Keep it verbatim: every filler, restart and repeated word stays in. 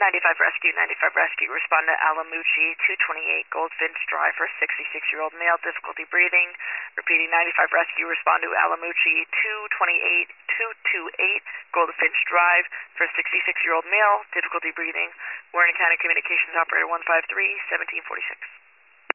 ninety-five Rescue, ninety-five Rescue, respond to Alamucci, two twenty-eight Goldfinch Drive for a sixty-six-year-old male, difficulty breathing. Repeating, ninety-five Rescue, respond to Alamucci, two twenty-eight, two twenty-eight Goldfinch Drive for a sixty-six-year-old male, difficulty breathing. Warren County Communications Operator one five three, seventeen forty-six.